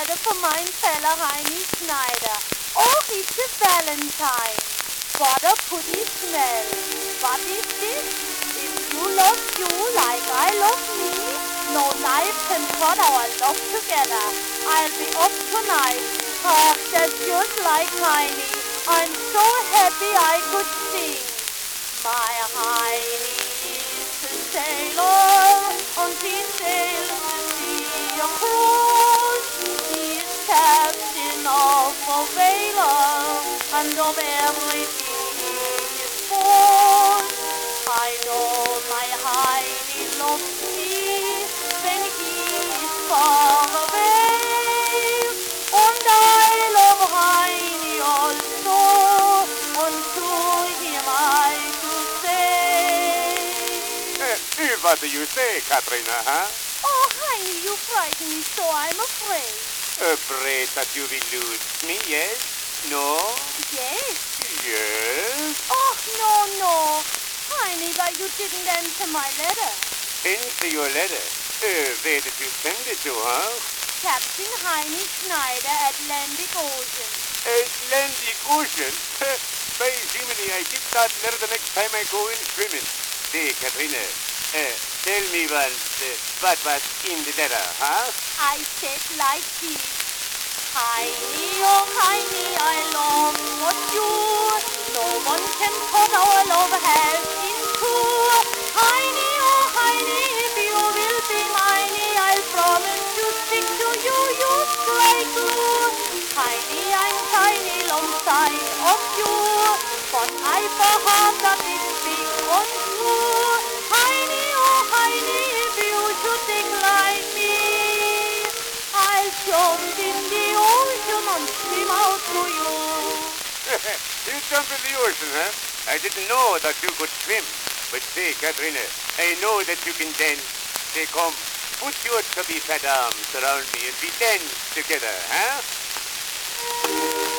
letter for mein fella Heini Schneider. Oh, it's a Valentine. What a pretty smell. What is this? If you love you like I love me, no knife can cut our love together. I'll be up tonight. Oh, that's just like Heini. I'm so happy I could sing. My Heini is a sailor, and he sails the sea across. He is captain of a whaler, and of everything he is born. I know my Heini loves me when he is far away, and I love Heini also, and to him I do say. What do you say, Katrina, huh? Oh, Heini, you frighten me so I'm afraid. Afraid that you will lose me, yes? No? Yes. Yes? Oh, no. Heini, but you didn't answer my letter. Answer your letter. Where did you send it to, huh? Captain Heini Schneider, Atlantic Ocean. Atlantic Ocean? By Jiminy, I get that letter the next time I go in swimming. Say, Katrina, tell me once, what was in the letter, huh? I said like this. Heini, oh Heini, I love what you. No one can cut our love half in two. Heini, oh Heini, if you will be mine, I'll promise to stick to you just like glue. Heini, I'm tiny alongside of you, but I've a heart that is big and true. Heini, oh Heini, if you should think like me, I'll jump in the ocean and swim out to you. You jump in the ocean, huh? I didn't know that you could swim. But say, Katrina, I know that you can dance. Say, come, put your chubby fat arms around me and we dance together, huh?